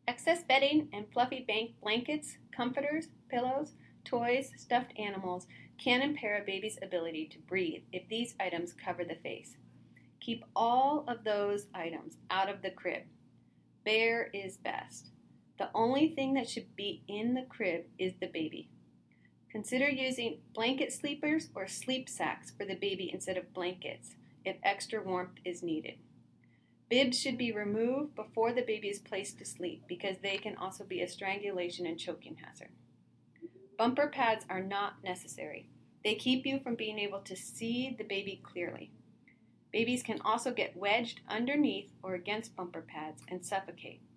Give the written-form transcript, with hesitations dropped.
Excess bedding and fluffy blankets, comforters, pillows, toys, stuffed animals can impair a baby's ability to breathe if these items cover the face. Keep all of those items out of the crib. Bare is best. The only thing that should be in the crib is the baby. Consider using blanket sleepers or sleep sacks for the baby instead of blankets if extra warmth is needed. Bibs should be removed before the baby is placed to sleep because they can also be a strangulation and choking hazard. Bumper pads are not necessary. They keep you from being able to see the baby clearly. Babies can also get wedged underneath or against bumper pads and suffocate.